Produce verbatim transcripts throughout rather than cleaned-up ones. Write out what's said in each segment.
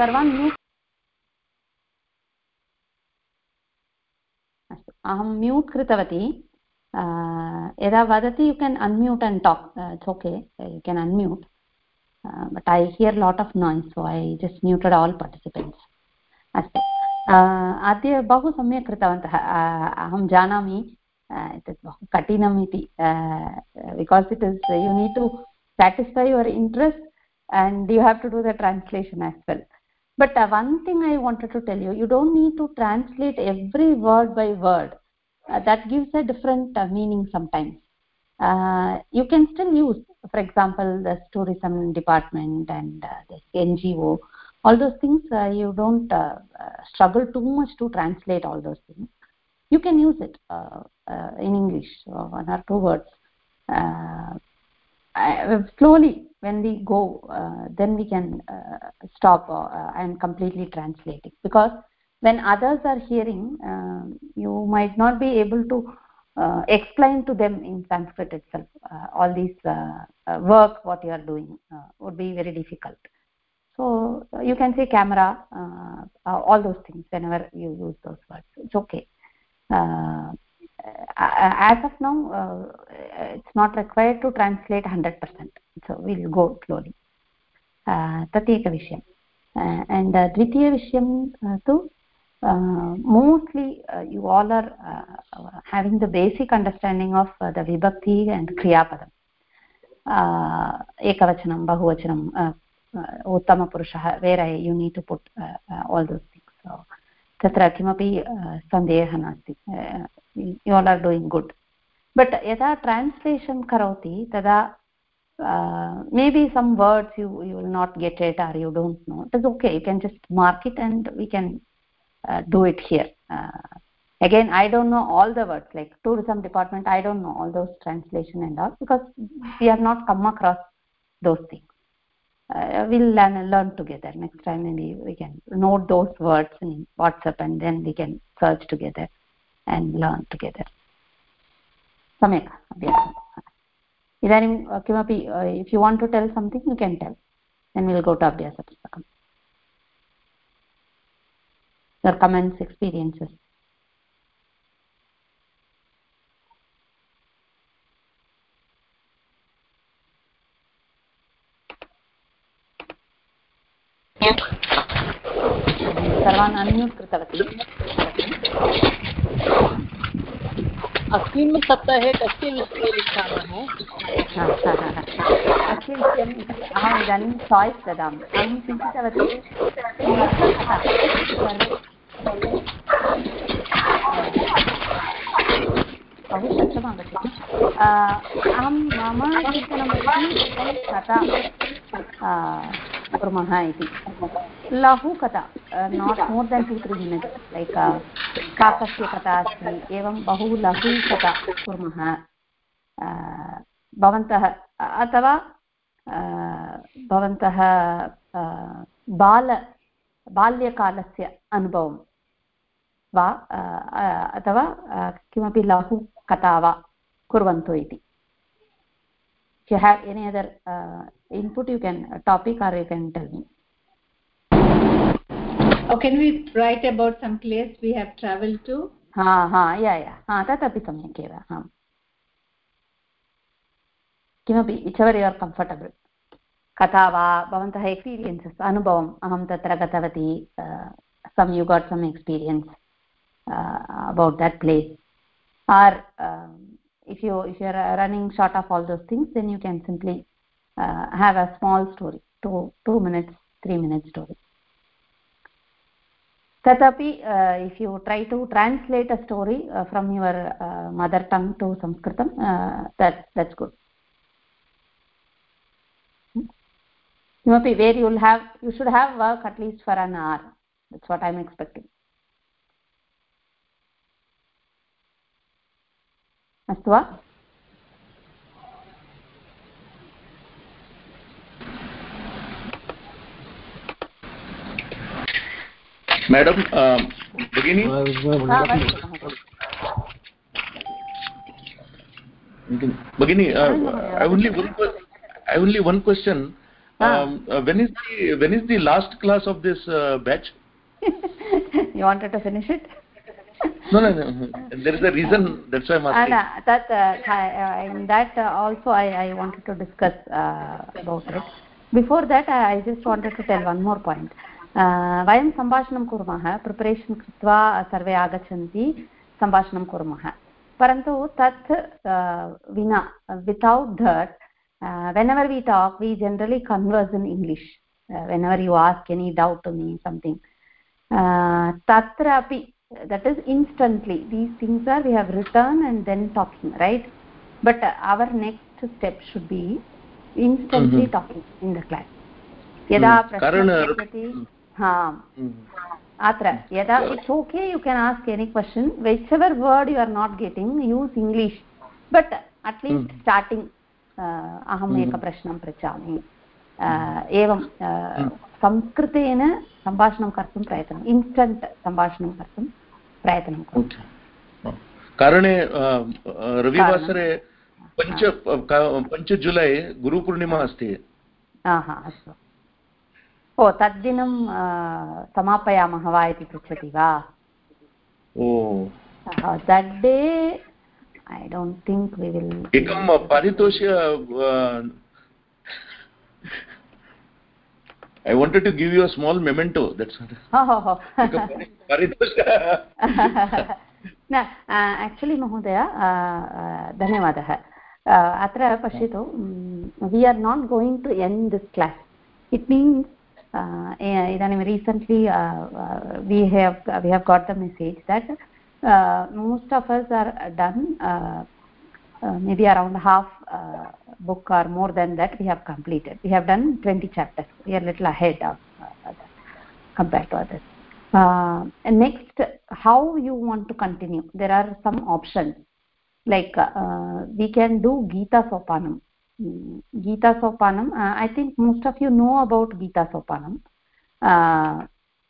सर्वान् म्यूट् अस्तु अहं म्यूट् कृतवती यदा वदति you can unmute and talk it's okay you can unmute but I hear lot of noise so I just muted all participants अस्तु अद्य बहु सम्यक् कृतवन्तः अहं जानामि एतत् बहु कठिनम् इति because it is you need to satisfy your interest and you have to do the translation as well. But uh, one thing I wanted to tell you, you don't need to translate every word by word. Uh, that gives a different uh, meaning sometimes. Uh, you can still use, for example, the tourism department and uh, the N G O. All those things, uh, you don't uh, uh, struggle too much to translate all those things. You can use it uh, uh, in English, uh, one or two words. Uh, Uh, slowly when we go uh, then we can uh, stop uh, and completely translate it, because when others are hearing uh, you might not be able to uh, explain to them in Sanskrit itself uh, all these uh, uh, work what you are doing uh, would be very difficult. So uh, you can say camera, uh, uh, all those things whenever you use those words, it's okay. uh, as of now uh, it's not required to translate one hundred percent, so we'll go slowly. uh, tat eka vishayam uh, and uh, dvitiya vishayam uh, tu uh, mostly uh, you all are uh, having the basic understanding of uh, the vibhakti and kriya padam, uh, ekavachanam bahuvachanam, uh, uh, uttama purushah, where I, you need to put uh, uh, all those things. So तत्र किमपि सन्देहः नास्ति, you all are doing good. But यदा translation करोति तदा may be some words you you will not get it or you don't know, it is okay, you can just mark it and we can do it here. Again, I don't know all the words, like tourism department, I don't know all those translation and all, because we have not come across those things. Uh, we'll learn, learn together next time. Maybe we can note those words in WhatsApp and then we can search together and learn together. Samyak abhyasam. Idanim kimapi, if you want to tell something you can tell, then we'll go to abhyasa pustakam. Your comments, experiences. सर्वान् unmute कृतवती. अस्मिन् सप्ताहे कस्य विषये लिखामः? अस्य विषयम् अहम् इदानीं चाय्स् ददामि. अहं चिन्तितवती बहु शब्दम् आगच्छति. अहं मम चिन्तनमस्ति कथा कुर्मः इति. लघुकथा, not more than two three minutes, like काकस्य कथा अस्ति, एवं बहु लघु कथा कुर्मः. भवन्तः अथवा भवन्तः बाल बाल्यकालस्य अनुभवं वा अथवा किमपि लघु कथा वा कुर्वन्तु इति. If you have any other uh, input, you can uh, topic or you can tell me. Oh, can we write about some place we have traveled to? Ha ha, yeah yeah. Ha, tatapi samyak eva. Ha. Kimapi, whichever you are comfortable. Katha va, bhavantah experiences, anubhavam. Aham tatra gatavati. Uh, some you got some experience uh, about that place. Or um, if you if you are running short of all those things, then you can simply uh, have a small story, two two minutes, three minute story. Tatapi, uh, if you try to translate a story uh, from your uh, mother tongue to Sanskritam, uh, that that's good. Maybe where you will have, you should have work at least for an hour. That's what I'm expecting. अस्तु वा? Madam, uh, Bhagini, Bhagini, uh, I only one I only one question. um, uh, when is the when is the last class of this uh, batch? You wanted to finish it? No, no, no. There is a reason. That's why I'm asking. And, uh, that uh, in that uh, also I, I wanted to discuss uh, about it. Before that, I, I just wanted to tell one more point. वयं सम्भाषणं कुर्मः, preparation कृत्वा सर्वे आगच्छन्ति, सम्भाषणं कुर्मः. परन्तु तत् विना, without that, uh, whenever we talk, we generally converse in English. Uh, whenever you ask any doubt to me, something, uh, tatrapi, that is instantly. These things are we have written and then talking, right? But uh, our next step should be instantly mm-hmm. talking in the class. Yada prashna pryachati, ha. Atra, yada, it's okay, you can ask any question. Whichever word you are not getting, use English. But at least mm-hmm. starting, aham eka prashnam prachami. एवं संस्कृतेन सम्भाषणं कर्तुं प्रयत्नम् instant सम्भाषणं कर्तुं प्रयत्नं कुर्मः. कारणे रविवासरे पञ्च पञ्च जुलै गुरुपूर्णिमा अस्ति. अस्तु. ओ तद्दिनं समापयामः वा इति पृच्छति वा? ओ that day I don't think we will. एकं पारितोष्य. I wanted to give you a small memento. That's what. Oh, no, actually, Mahodaya, धन्यवादः. अत्र पश्यतु, we are not going to end this class. It means, इदानीं recently we have we have got the message that uh, most of us are done. Uh, Uh, maybe around half uh, book or more than that we have completed. We have done twenty chapters. We are a little ahead of uh, compared to others. Uh, and next, how you want to continue? There are some options. Like uh, we can do Gita Sopanam. Gita Sopanam, uh, I think most of you know about Gita Sopanam. Uh,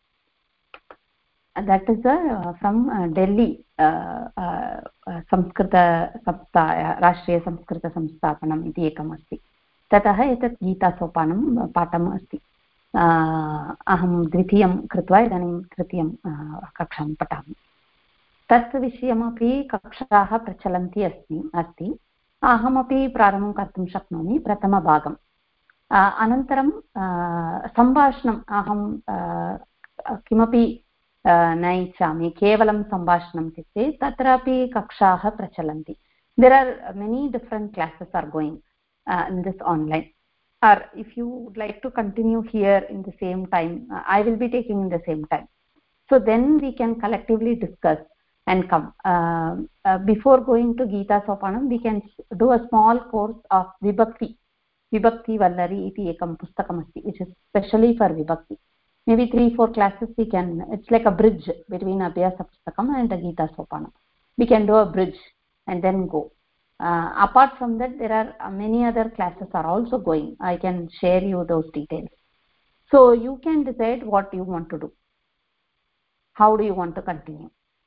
that is uh, from uh, Delhi uh, uh, Sanskrit संस्था राष्ट्रीय संस्कृत संस्थापनम् इति एकम् अस्ति. ततः एतत् गीतासोपानं पाठम् अस्ति. अहं द्वितीयं कृत्वा इदानीं तृतीयं कक्षां पठामि. तत् विषयमपि कक्षाः प्रचलन्ति अस्ति अस्ति अहमपि प्रारम्भं कर्तुं शक्नोमि प्रथमभागम्. अनन्तरं सम्भाषणम् अहं किमपि न इच्छामि केवलं सम्भाषणम् इत्युक्ते तत्रापि कक्षाः प्रचलन्ति. There are many different classes are going uh, in this online, or if you would like to continue here in the same time, uh, I will be taking in the same time, so then we can collectively discuss and come. Uh, uh, before going to Gita Sopanam, we can do a small course of Vibhakti. Vibhakti Vallari iti ekam pustakam asti, which is specially for Vibhakti. Maybe three, four classes we can, it's like a bridge between Abhyasa Pustakam and the Gita Sopanam. We can do a bridge and then go. Uh, apart from that, there are many other classes are also going. I can share you those details. So you can decide what you want to do. How do you want to continue?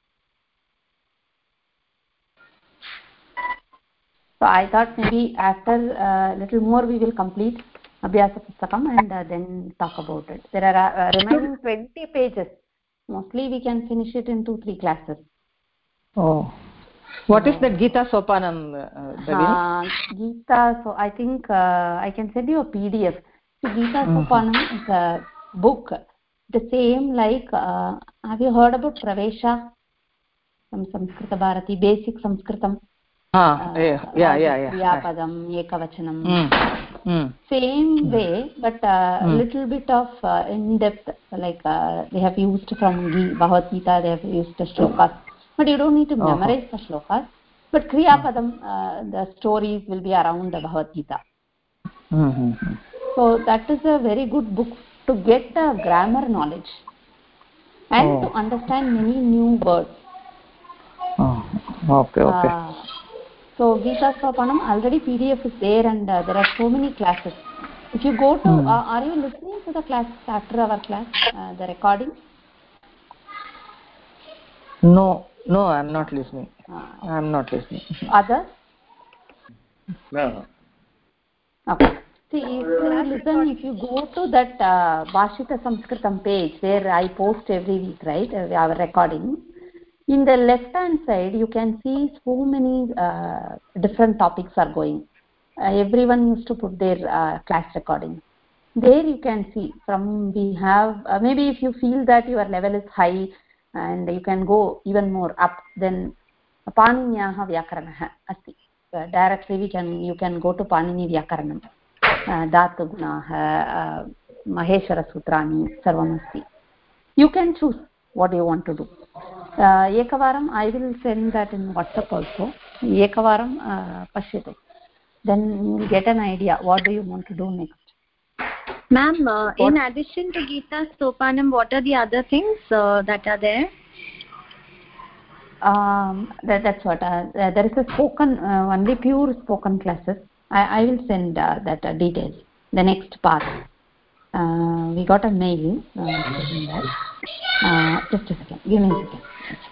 So I thought maybe after a uh, little more we will complete Abhyasa Pustakam and uh, then talk about it. There are uh, remaining twenty pages. Mostly we can finish it in two, three classes. Oh. What so, is the Gita Sopanam? Uh, uh, Gita, so I think uh, I can send you a P D F. So Gita mm-hmm. Sopanam is a book. The same like, uh, have you heard about Pravesha? Some Samskrita Bharati, basic Sanskritam. Ah, uh, yeah, yeah, yeah, yeah. Kriyapadam, Ekavachanam. Mm. Mm. Same mm. way, but a uh, mm. little bit of uh, in-depth, like uh, they have used from Bhagavad Gita, they have used the shlokas. But you don't need to memorize uh-huh. the shlokas. But Kriyapadam, uh, the stories will be around the Bhagavad Gita. Mm-hmm. So that is a very good book to get the grammar knowledge and oh. to understand many new words. Oh. Okay, okay. Uh, So Gita Sopanam, already P D F is there and uh, there are so many classes. If you go to, hmm. uh, are you listening to the class after our class, uh, the recording? No, no, I am not listening. Uh, I am not listening. Others? No. Okay. See, if you listen, if you go to that uh, Bhashita Sanskritam page where I post every week, right, uh, our recording, in the left hand side you can see so many uh, different topics are going. Uh, everyone used to put their uh, class recording. There you can see from we have uh, maybe if you feel that your level is high and you can go even more up, then Paninyaha Vyakaranah asti. Uh, directly we can you can go to Panini Vyakaranam. Dhatu Gunaha, Maheshwara Sutrani, Sarvam asti. You can choose what you want to do. Uh, Ekavaram, I will send that in WhatsApp also. Ekavaram uh, Pashyatu. Then you will get an idea what do you want to do next. Ma'am, uh, in addition to Gita Sopanam, what are the other things uh, that are there? Um, that, that's what. Uh, there is a spoken, uh, only pure spoken classes. I, I will send uh, that uh, details. The next part. Uh, we got a mail. Uh, that. Uh, just a second. Give me a second.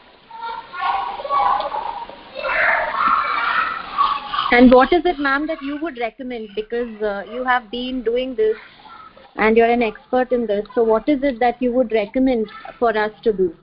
And what is it, ma'am, that you would recommend? Because uh, you have been doing this and you're an expert in this. So what is it that you would recommend for us to do?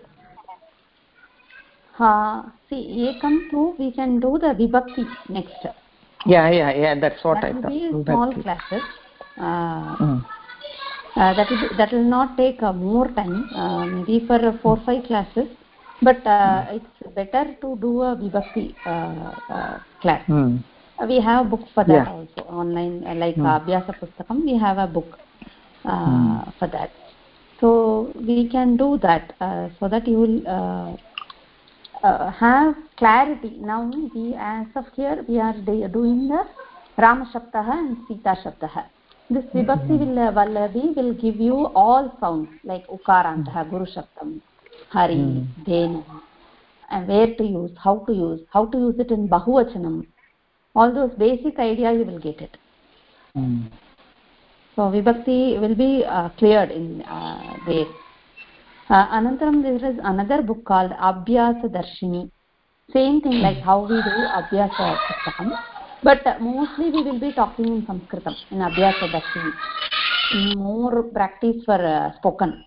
Uh, see, Ekam two, we can do the Vibhakti next. Yeah, yeah, yeah. That's what that I will thought. Be small classes. Uh, mm. uh, that will be, that will not take uh, more time. Uh, maybe for uh, four five classes. But uh, mm. it's better to do a Vibhakti uh, uh, class. Mm. We have a book for that yeah. also online, uh, like mm. Abhyasa Pustakam. We have a book uh, mm. for that. So we can do that uh, so that you will uh, uh, have clarity. Now we, as of here, we are doing the Rama Shabdaha and Sita Shabdaha. This Vibhakti will, uh, Vallavi will give you all sounds like Ukarantaha, Guru Shabdam, Hari, mm. Dhenu, and where to use, how to use, how to use it in Bahuvachanam. All those basic ideas you will get it. Mm. So Vibhakti will be uh, cleared in uh, there. Uh, Anantaram, there is another book called Abhyasa Darshini. Same thing like how we do Abhyasa Pustakam. But uh, mostly we will be talking in Sanskritam, in Abhyasa Darshini. More practice for uh, spoken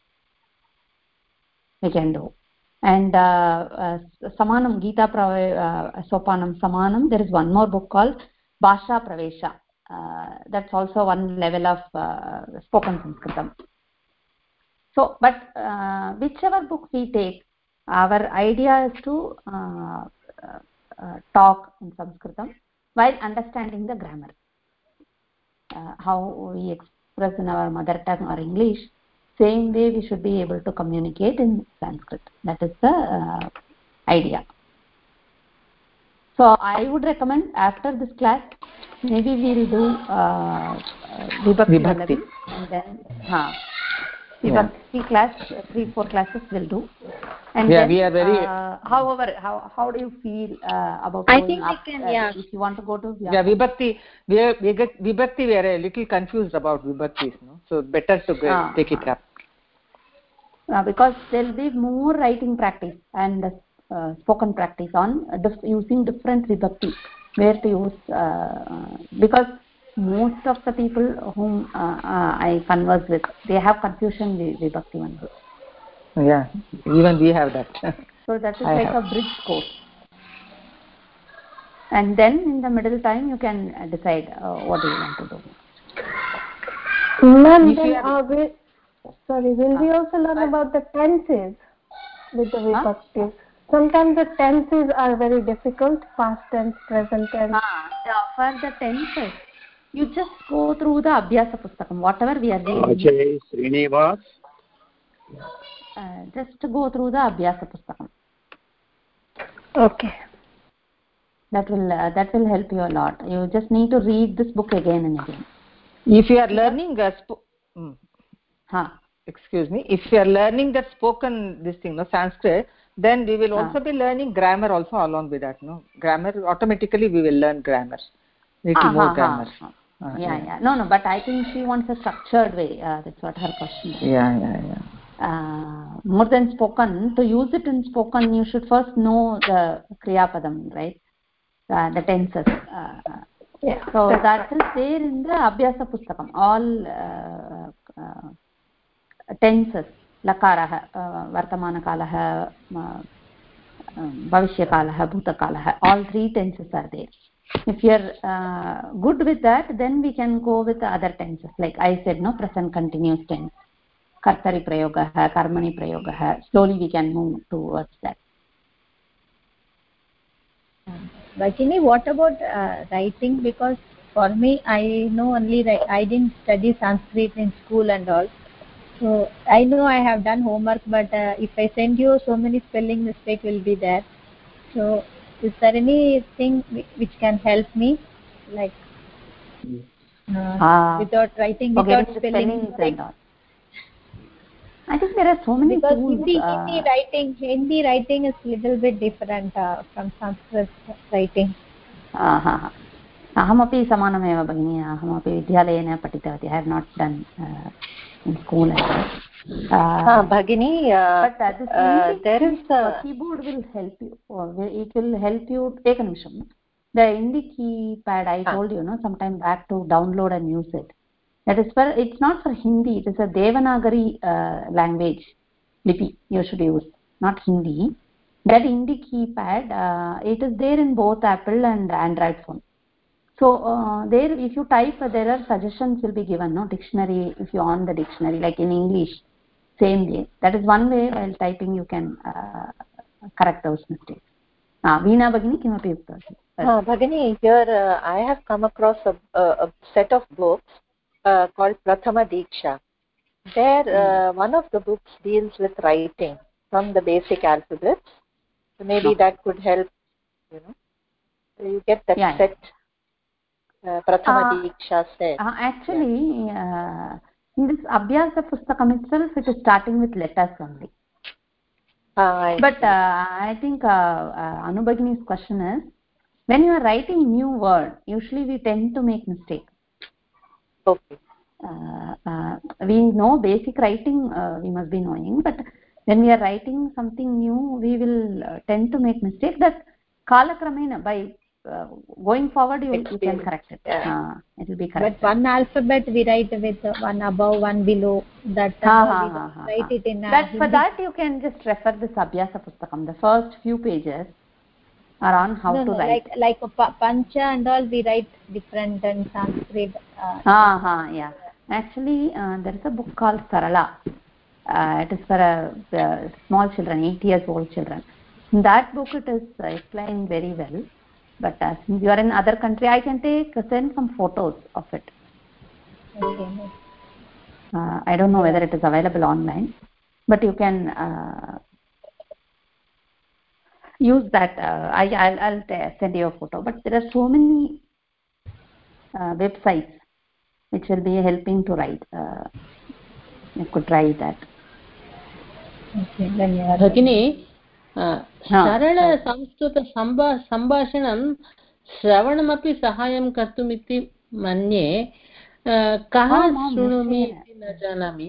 we can do. And uh, uh, Samanam, Gita Prave, uh, Sopanam Samanam, there is one more book called Bhasha Pravesha. Uh, that's also one level of uh, spoken Sanskritam. So, but uh, whichever book we take, our idea is to uh, uh, uh, talk in Sanskritam while understanding the grammar. Uh, how we express in our mother tongue or English, same way we should be able to communicate in Sanskrit. That is the uh, idea. So I would recommend after this class, maybe we'll do uh, uh, Vibhakti, Vibhakti. And then huh, Vibhakti yeah. class, three, four classes we'll do. And yeah, then, we are very. Uh, however, how how do you feel uh, about I going think up? We can, uh, yeah. If you want to go to yeah, Vibhakti, we are we get Vibhakti. We are a little confused about Vibhaktis, no? So better to get, uh, take it up. Uh, because there will be more writing practice and uh, spoken practice on uh, dif- using different Vibhakti, where to use. Uh, because most of the people whom uh, uh, I converse with, they have confusion with Vibhakti only. Yeah, even we have that. So that is I like have. a bridge course. And then in the middle time you can decide uh, what do you want to do. Ma'am, then uh, we, sorry, will uh, we also learn uh, about the tenses with the Vibhaktis? Huh? Sometimes the tenses are very difficult, past tense, present tense. Uh, for the tenses, you just go through the Abhyasa Pustakam, whatever we are reading. Ajay Srinivas. Uh, just go through the Abhyasa Pustakam. Okay. That will uh, that will help you a lot. You just need to read this book again and again. If you are learning a sp- mm. huh. excuse me, if you are learning that spoken this thing, no Sanskrit, then we will also huh. be learning grammar also along with that, no grammar. Automatically we will learn grammar, little uh, more uh, grammar. Uh, uh, yeah, yeah, yeah. No, no. But I think she wants a structured way. Uh, that's what her question is. Yeah, yeah, yeah. Uh, more than spoken, to use it in spoken, you should first know the Kriya Padam, right? Uh, the tenses. Uh, Yeah, so that is there in the Abhyasa Pustakam. All uh, uh, tenses, lakarah, uh, vartamanakalah, uh, bhavishyakalah, bhutakalah, all three tenses are there. If you are uh, good with that, then we can go with the other tenses. Like I said, no, present continuous tense, kartari prayogah, karmani prayogah. Slowly we can move towards that. Bhagini, what about uh, writing? Because for me, I know only write. I didn't study Sanskrit in school and all. So I know I have done homework, but uh, if I send you, so many spelling mistakes will be there. So is there anything which can help me, like uh, uh, without writing, without spelling and all? I think there are so many because tools. Hindi, uh, Hindi writing, Hindi writing is little bit different uh, from Sanskrit writing. Uh-huh. अहमपि समानमेव भगिनी अहमपि विद्यालयेन पठितवती. I have not done uh, in school and uh, Bhagini, uh, but uh, this uh, there is a keyboard will help you. It will help you. Take a nimisham. The Hindi keypad I told you, no, sometime back to download and use it. That is for, it's not for Hindi. It is a Devanagari uh, language lipi you should use, not Hindi. That Hindi keypad, uh, it is there in both Apple and Android phone. So uh, there, if you type, uh, there are suggestions will be given, no, dictionary. If you on the dictionary, like in English, same way. That is one way while typing you can uh, correct those mistakes. Ah, Veena Bhagini, kimapi uktavati. Ah, Bhagini, here uh, I have come across a, a, a set of books uh, called Prathama Diksha. There, uh, mm. one of the books deals with writing from the basic alphabets. So maybe no. that could help, you know. So you get that yeah. set. Uh, Prathama uh, Diksha set. Uh, actually, yeah. uh, in this Abhyasa Pustakam itself, it is starting with letters only. Uh, but uh, I think uh, uh, Anubhagini's question is, when you are writing new word, usually we tend to make mistakes. Okay. Uh, uh, we know basic writing, uh, we must be knowing, but when we are writing something new, we will uh, tend to make mistake. That kalakramena, by uh, going forward, you, you can correct it. Yeah. Uh, it will be correct. But one alphabet we write with one above, one below. That uh, ha, we ha, don't ha, write ha. it in. That for that you can just refer this Abhyasa Pustakam. The first few pages are on how no, to no, write. Like like pa pancha and all, we write different in Sanskrit. Uh, ha, ha, yeah. Actually, uh, there is a book called Sarala. Uh, it is for uh, uh, small children, eight years old children. In that book, it is uh, explained very well. But uh, since you are in other country, I can take uh, send some photos of it. Okay. Uh, I don't know whether it is available online, but you can uh, use that. Uh, I, I'll, I'll send you a photo. But there are so many uh, websites which will be helping to write. Uh, you could try that. भगिनी सरल संस्कृत सम्भाषणं श्रवणमपि सहायं कर्तुमिति मन्ये कः शृणोमि इति न जानामि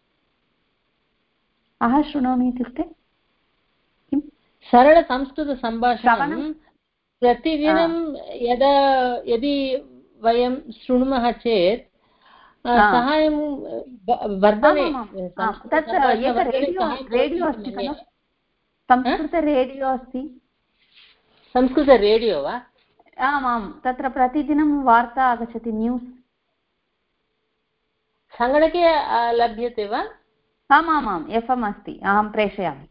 कः शृणोमि इत्युक्ते किं सरल संस्कृत सम्भाषणं प्रतिदिनं यदा यदि वयं शृणुमः चेत् सहायं वर्धने तत् एक रेडियो रेडियो अस्ति खलु संस्कृत रेडियो अस्ति संस्कृत रेडियो वा आमां तत्र प्रतिदिनं वार्ता आगच्छति न्यूस् सङ्गणके लभ्यते वा आमामाम् एफ् एम् अस्ति अहं प्रेषयामि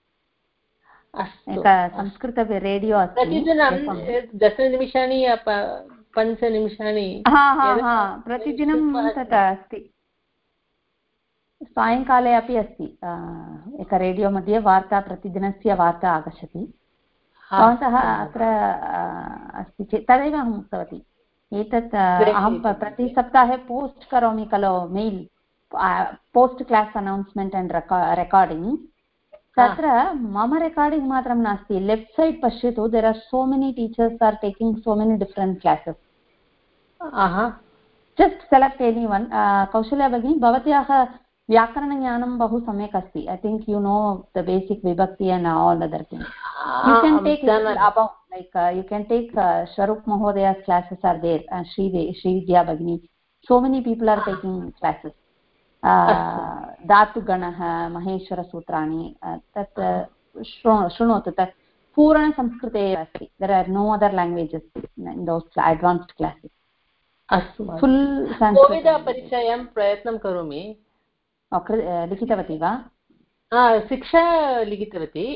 एक संस्कृत रेडियो अस्ति प्रतिदिनं दशनिमिषाणि पञ्चनिमिषाणि प्रतिदिनं तत् अस्ति सायङ्काले अपि अस्ति एक रेडियो मध्ये वार्ता प्रतिदिनस्य वार्ता आगच्छति भवन्तः अत्र अस्ति चेत् तदेव अहम् उक्तवती एतत् अहं प्रतिसप्ताहे पोस्ट् करोमि खलु mail post class announcement and recording तत्र मम रेकार्डिङ्ग् मात्रं नास्ति लेफ्ट् सैड् पश्यतु there are so many teachers are taking so many different classes just select any one कौशल्या भगिनी भवत्याः व्याकरणज्ञानं बहु सम्यक् अस्ति. I think you know the basic vibhakti and all other things. You can take it above, like uh, you can take uh, Sharup Mahodaya's classes are there, uh, Sri Sri Vidya Bhagini. So many people are taking classes. Uh, Dhatu Ganaha, Maheshwara Sutrani, uh, that Shrunotu, that Purana Samskrite asti. There are no other languages in those advanced classes. अस्तु Full Sanskrit. कोविदपरिचयं प्रयत्नं करोमि. लिखितवती वा? शिक्षा लिखितवती.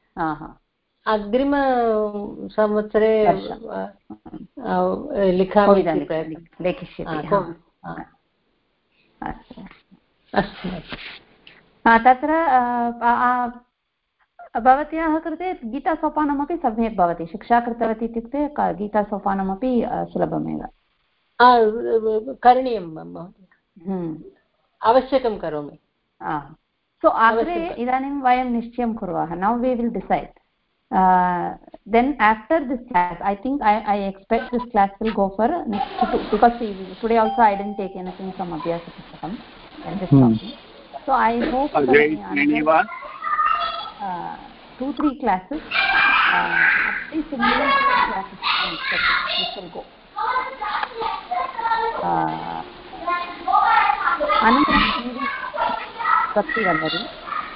अग्रिमसंवत्सरे लिखामि लेखिष्यति. अस्तु. तत्र भवत्याः कृते गीतासोपानमपि सम्यक् भवति. शिक्षा कृतवती इत्युक्ते गीतासोपानमपि सुलभमेव करणीयं. आवश्यकं करोमि. सो अग्रे इदानीं वयं निश्चयं कुर्मः. Now we will decide. Then after this class, I think I, I expect this class will go for next two, because today also I didn't take anything from Abhyasa Pustakam. I'm just talking. So I hope for another uh, two, three classes, uh, at least a minimum two classes I'm expecting. This will go. Uh, Another Bhakti Vallavi.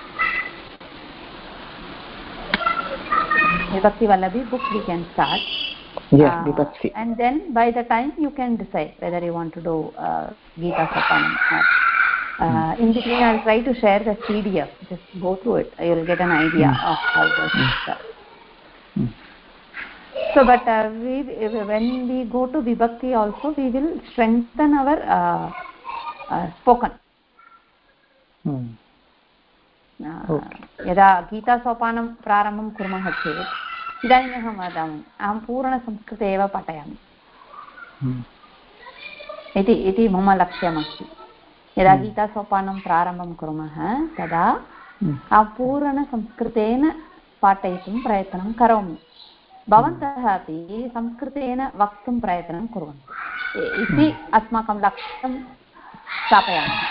Vibhakti Vallavi book we can start. Yeah, uh, Vibhakti. And then by the time you can decide whether you want to do uh, Gita Sopanam or uh, in between I'll try to share the C D F. Just go through it. You will get an idea mm. of how this is done. Mm. So but uh, we, when we go to Vibhakti also, we will strengthen our uh, uh, spoken. Mm. यदा गीतासोपानं प्रारम्भं कुर्मः चेत् इदानीम् अहं वदामि अहं पूर्णसंस्कृते एव पाठयामि इति इति मम लक्ष्यमस्ति. यदा गीतासोपानं प्रारम्भं कुर्मः तदा अहं पूर्णसंस्कृतेन पाठयितुं प्रयत्नं करोमि. भवन्तः अपि संस्कृतेन वक्तुं प्रयत्नं कुर्वन्तु इति अस्माकं लक्ष्यं स्थापयामः.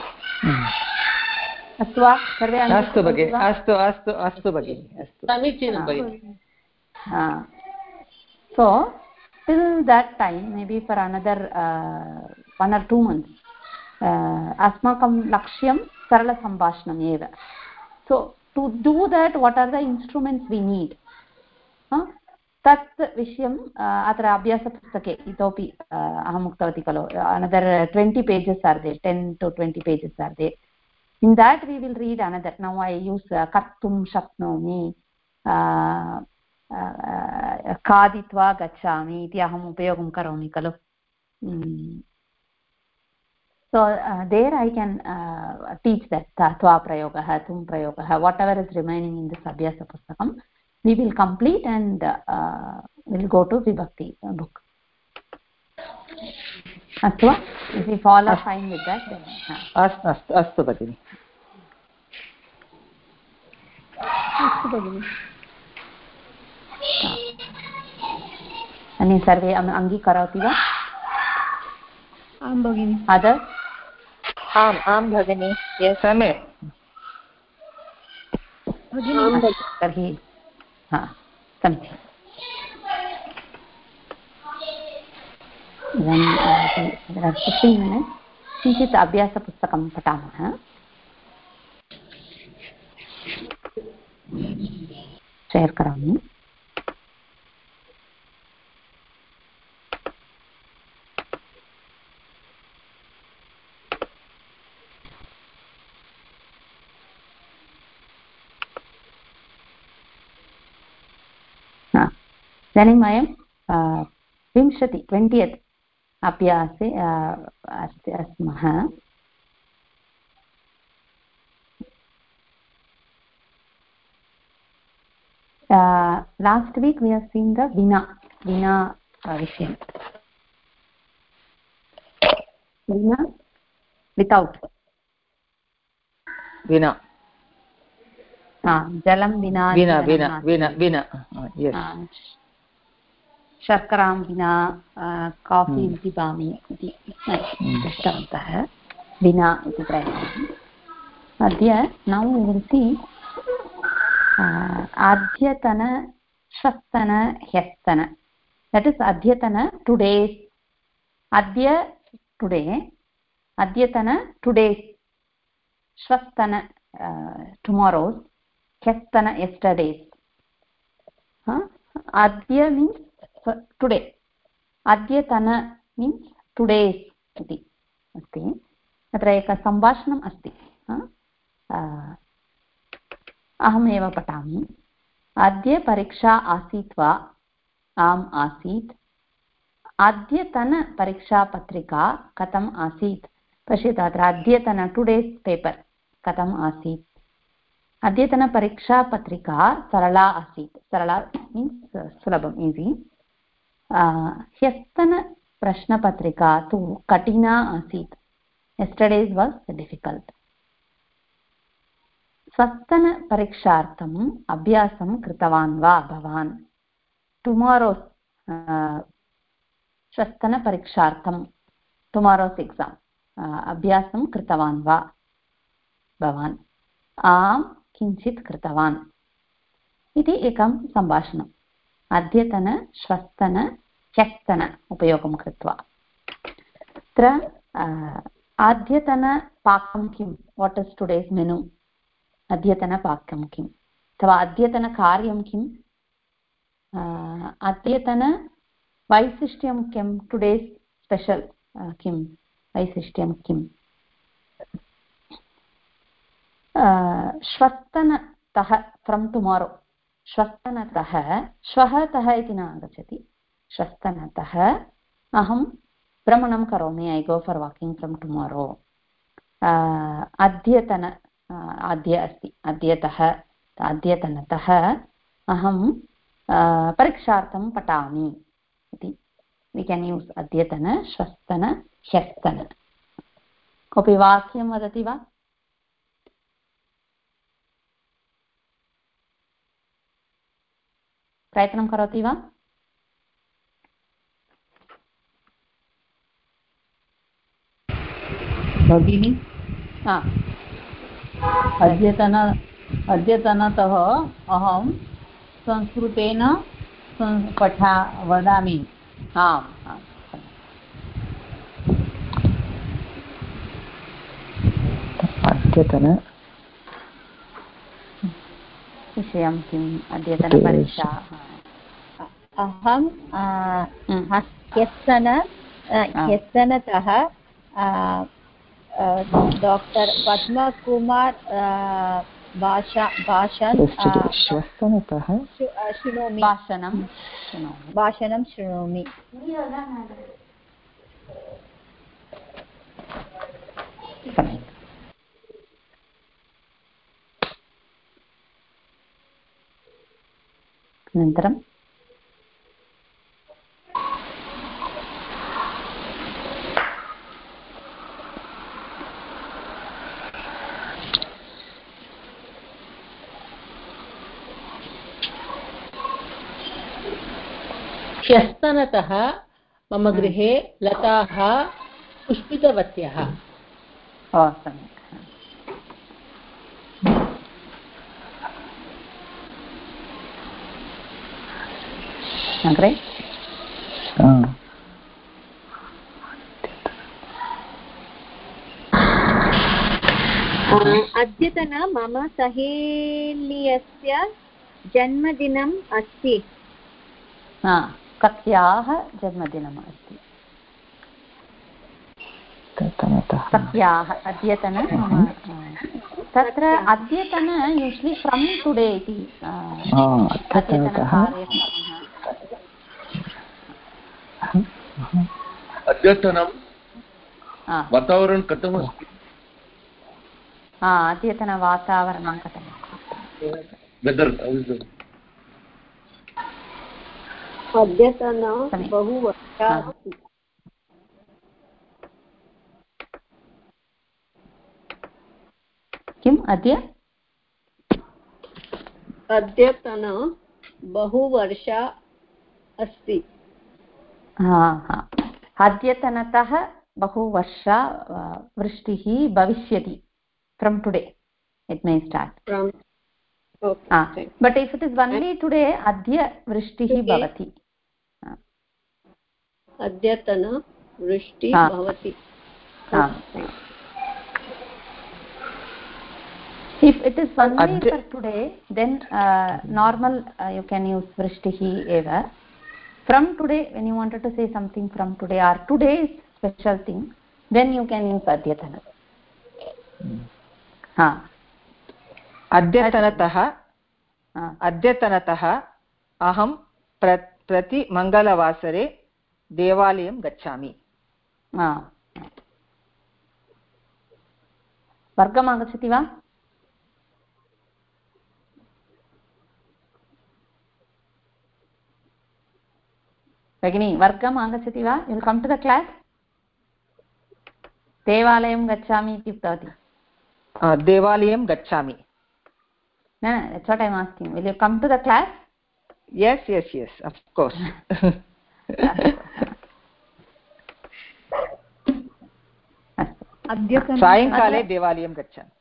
अस्तु वा सर्वे? अस्तु भगिनि. अस्तु अस्तु अस्तु भगिनि. अस्तु समीचीनं भगिनि. So till that time, maybe for another uh, one or two months, अस्माकं लक्ष्यं सरलसम्भाषणम् एव. So to do that, what are the instruments we need? तत् विषयम् अत्र अभ्यासपुस्तके इतोपि अहम् उक्तवती खलु. Another twenty pages are there, ten to twenty pages are there. In that we will read another. Now I use uh, kartum shaknomi, uh, uh, kaditva gachami iti aham upayogam karomi kalu. Mm. So uh, there I can uh, teach that tva prayogah, tum prayogah, whatever is remaining in this abhyasa pustakam, we will complete and uh, we'll go to Vibhakti book. अस्तु वा? If we fall are fine with that, then अस्तु अस्तु अस्तु भगिनि. अस्तु भगिनि. अन्ये सर्वे अङ्गीकरोति वा? आं भगिनि. अदर्? आम् आं भगिनि. सम्यक् भगिनि. तर्हि हा समीचीनम्. इदानीं फिफ्टीन् मिनिट्स् किञ्चित् अभ्यासपुस्तकं पठामः. शेर् करोमि. इदानीं वयं विंशति ट्वेण्टियत् अभ्यासे अस्ति अस्मः. Last week we have seen the विना विना विषयं. विना वितौट् विना जलं विना विना विना विना विना शर्करां विना काफी पिबामि इति दृष्टवन्तः. विना इति प्रयत्नः. Adya, now we will see uh, Adyatana, Shvastana, Hyastana. That is Adyatana, today's. Adya, today. Adyatana, today's. Shvastana, uh, tomorrow's. Hyastana, yesterday's. Huh? Adya means today. Adyatana means today's. इति अस्ति. अत्र एकं सम्भाषणम् अस्ति. अहमेव पठामि. अद्य परीक्षा आसीत् वा? आम् आसीत्. अद्यतनपरीक्षापत्रिका कथम् आसीत्? पश्यतु अत्र अद्यतन टुडेस् पेपर् कथम् आसीत्. अद्यतनपरीक्षापत्रिका सरला आसीत्. सरला मीन्स् सुलभम्, ईज़ि. ह्यस्तनप्रश्नपत्रिका तु कठिना आसीत्. यस्टर्डेस् वास् डिफिकल्ट्. स्वस्तनपरीक्षार्थम् अभ्यासं कृतवान् वा भवान्? टुमारोस् स्वस्तनपरीक्षार्थं टुमारोस् एक्साम् अभ्यासं कृतवान् वा भवान्? आम् किञ्चित् कृतवान्. इति एकं सम्भाषणम्. अद्यतन, श्वस्तन, ह्यस्तन उपयोगं कृत्वा. अत्र अद्यतनपाकं किं? What is today's menu? अद्यतनपाकं किम्? अथवा अद्यतनकार्यं किम्? अद्यतनवैशिष्ट्यं किं? टुडेस् स्पेशल् किं वैशिष्ट्यं किम्? श्वस्तनतः फ्रम् टुमारो. श्वस्तनतः, श्वः तः इति न आगच्छति. श्वस्तनतः अहं भ्रमणं करोमि. I go for walking from tomorrow. अद्यतन अद्य अस्ति. अद्यतः अद्यतनतः अहं परीक्षार्थं पठामि इति. वि केन् यूस् अद्यतन, श्वस्तन, ह्यस्तन. कोऽपि वाक्यं वदति वा? प्रयत्नं करोति वा? भगिनी, अद्यतन अद्यतनतः अहं संस्कृतेन पठा वदामि. आम्. अद्यतन विषयं किम्? अद्यतनपरीक्षा. अहं ह्यस्तन ह्यस्तनतः डाक्टर् पद्मकुमार भाषा भाषण श्वस्तनतः शृणोमि. भाषणं भाषणं शृणोमि. अनन्तरं ह्यस्तनतः मम गृहे लताः पुष्पितवत्यः. सम्यक्. अग्रे अद्यतन मम सहेल्यस्य जन्मदिनम् अस्ति. कस्याः जन्मदिनम् अस्ति? कस्याः. अद्यतन मम. तत्र अद्यतन यूज्वलि फ्रम् टुडे इति. अद्यतनं वातावरणं कथमस्ति? अद्यतनवातावरणं कथमस्ति? वेदर् अद्यतन बहु वर्षा अस्ति. किम्? अद्य अद्यतन बहु वर्षा अस्ति. अद्यतनतः बहु वर्षा वृष्टिः भविष्यति. From today it may start. From okay. Ah, but if it is only today, adya vrishtihi bhavati. Adyatana vrishti bhavati. If it is only for today, then uh, normal uh, you can use vrishtihi eva. From today, when you wanted to say something from today or today's special thing, then you can use adyatana. Ha. Adyatanatah Adyatanatah aham prati mangalavasare devalayam gacchami. Ha. Vargam agachati va? Bagini, Vargam agachati va? You will come to the class? Devalayam gacchami iti uktavati. Uh, Devalayam gacchami. No, no, that's what I'm asking. Will you come to the class? Yes, yes, yes, of course. सायङ्काले देवालयं गच्छामि.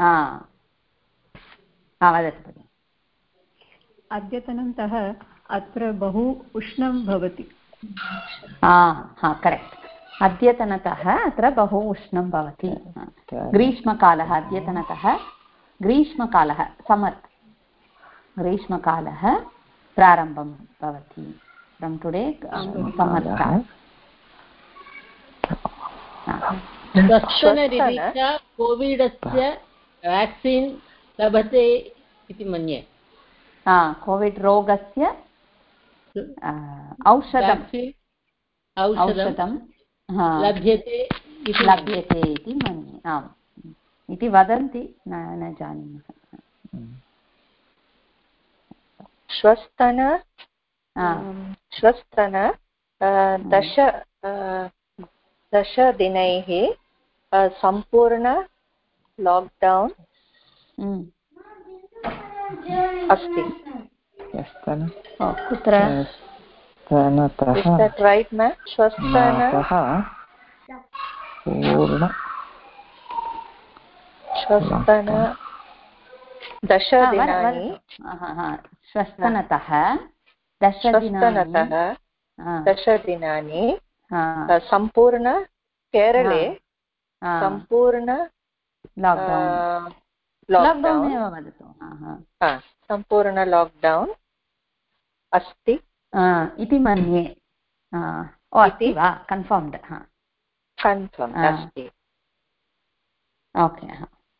अद्यतनन्तः अत्र बहु उष्णं भवति. Correct. अद्यतनतः अत्र बहु उष्णं भवति. ग्रीष्मकालः अद्यतनतः ग्रीष्मकालः समर् ग्रीष्मकालः प्रारम्भं भवति. From today summer starts. दर्शनरीत्या कोविडस्य व्याक्सीन् लभते इति मन्ये. कोविड् रोगस्य औषधं औषधं लभ्यते लभ्यते इति मन्ये. आम् इति वदन्ति, न न जानीमः. श्वस्तन श्वस्तन दश दशदिनैः सम्पूर्ण लाक्डौन् अस्ति. कुत्र रैट् न श्वस्तन श्वस्तन दशदिनानि श्वस्तनतः श्वस्तनतः दशदिनानि सम्पूर्ण केरळे सम्पूर्ण लाक्डौन् सम्पूर्ण लाक्डौन् अस्ति इति मन्ये. अस्ति वा? कन्फर्म्ड्? कन्फर्म्ड् अस्ति. ओके.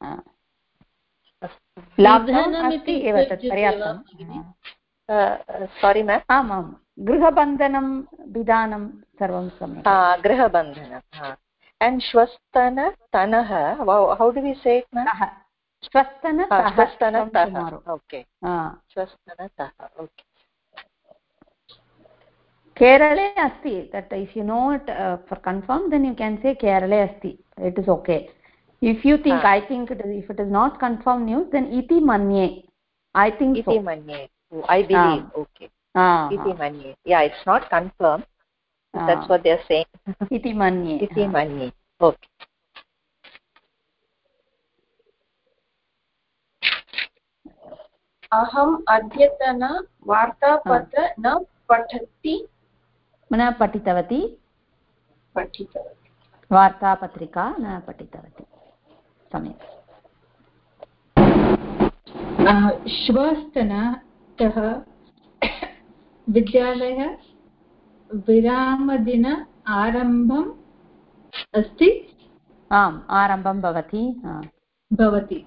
लाक्डौन् अस्ति एव, तत् पर्याप्तं. सारी मेम्. आम् आम्. गृहबन्धनं विधानं सर्वं सम्यक्. गृहबन्धनं. And श्वस्तन तनः, how do we say it मेम्? श्वस्तनतः. श्वस्तनतः. ओके. श्वस्तनतः. ओके. केरळे अस्ति. That if you know it for confirm, then you can say केरळे अस्ति. It is okay. If you think I think if it is not confirm news, then इति मन्ये. ऐ थिङ्क् इति मन्ये. I believe. Okay. Iti manye. Yeah, it's not confirmed. That's what they're saying. Iti manye. Iti manye. Okay. अहम् अद्यतन वार्तापत्र न पठति न पठितवती पठितवती वार्तापत्रिका न पठितवती. सम्यक्. श्वस्तनतः विद्यालयः विरामदिन आरम्भम् अस्ति. आम्, आरम्भं भवति भवति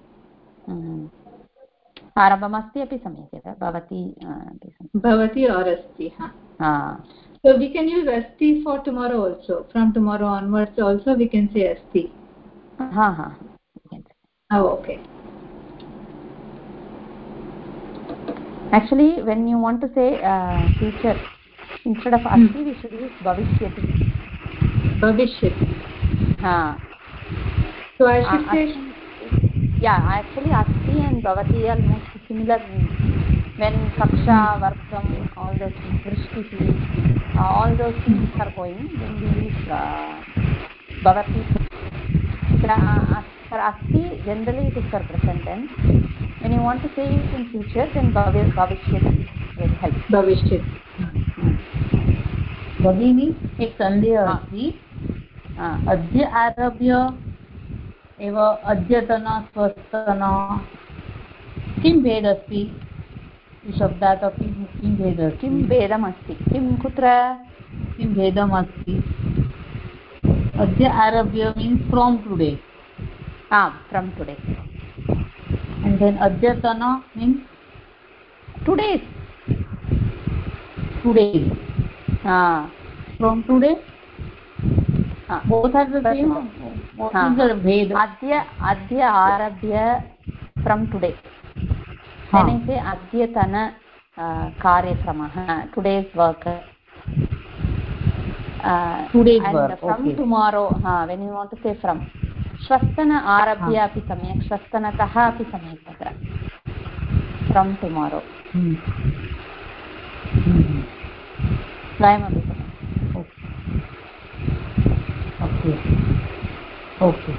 आरम्भम् अस्ति अपि सम्यक् एव भवति भवति और अस्ति. So we can use asti for tomorrow also. From tomorrow onwards also we can say asti. Ha ha. Oh, okay. Actually, when you want to say uh, future, instead of asti, hmm. we should use bhavishyati. Bhavishyati. Ha. So I should uh, say. Yeah, actually, asti and bhavati are almost similar. When kaksha, vargam, all those things, vrishtihi, uh, all those things are going, then we use uh, bhavati. Uh, For asti, generally it is for present tense. When you want to say it in future, then bhavishyati will help. Bhavishyati. भगिनी एक सन्देहः अस्ति अद्य आरभ्य एव अद्यतन स्वस्तन किं भेदः अस्ति शब्दात् अपि किं भेदः किं भेदमस्ति किं कुत्र किं भेदमस्ति अद्य आरभ्य means from today ah from today and then adyatana means today today ah from today ah both are the same what is the bhed adya adya arabhya from today when I say adyatana karyakramah today's work uh, today's and work from okay. tomorrow ha when you want to say from श्वस्तन आरभ्य अपि सम्यक् श्वस्तनतः अपि सम्यक् तत्र from tomorrow द्वयमपि सम्यक् okay okay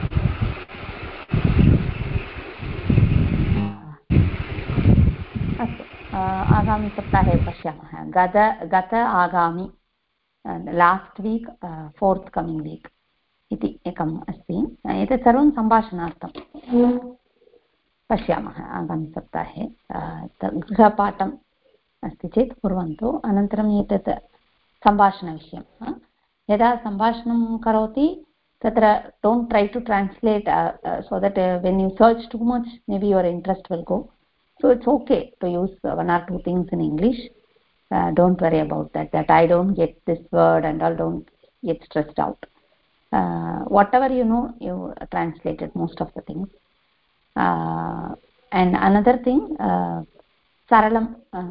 अस्तु आगामिसप्ताहे पश्यामः गत गत आगामि last week forth coming week इति एकम् अस्ति एतत् सर्वं सम्भाषणार्थं पश्यामः आगामिसप्ताहे गृहपाठम् अस्ति चेत् कुर्वन्तु अनन्तरम् एतत् सम्भाषणविषयं यदा सम्भाषणं करोति तत्र don't try to translate so that when you search too much may be your interest will go so it's okay to use one or two things in English don't worry about that that I don't get this word and all don't get stressed out Uh, whatever you know you translated most of the things uh, and another thing uh, saralam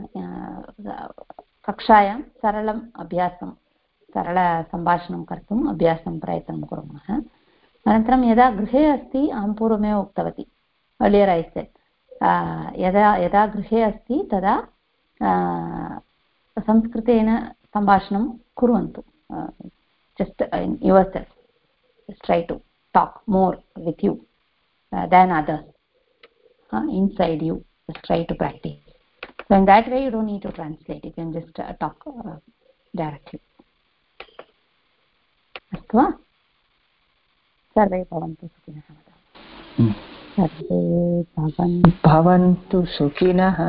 kakshayam saralam abhyasam sarala sambhashanam kartum abhyasam prayatnam kurmah anantaram yada grihe asti aham purvameva uktavati earlier I said uh, yada yada grihe asti tada sanskritena sambhashanam kurvantu uh, just in yourself. Just try to talk more with you uh, than others uh, inside you. Just try to practice. So in that way you don't need to translate. You can just uh, talk uh, directly. अस्तु वा सर्वे भवन्तु सुखिनः सर्वे भवन्तु सुखिनः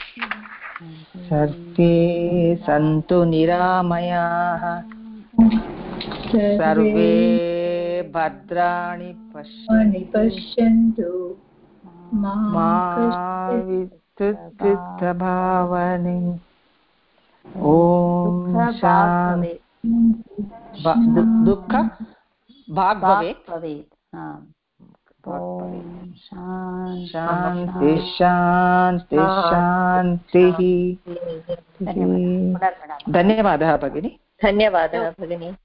सर्वे सन्तु निरामयाः सर्वे भद्राणि पश्यन्तु मा विद्विषद्भावनि ॐ शान्ति दुःख भाग् भवेत् शान्ति शान्ति शान्तिः धन्यवादः भगिनी धन्यवादः भगिनी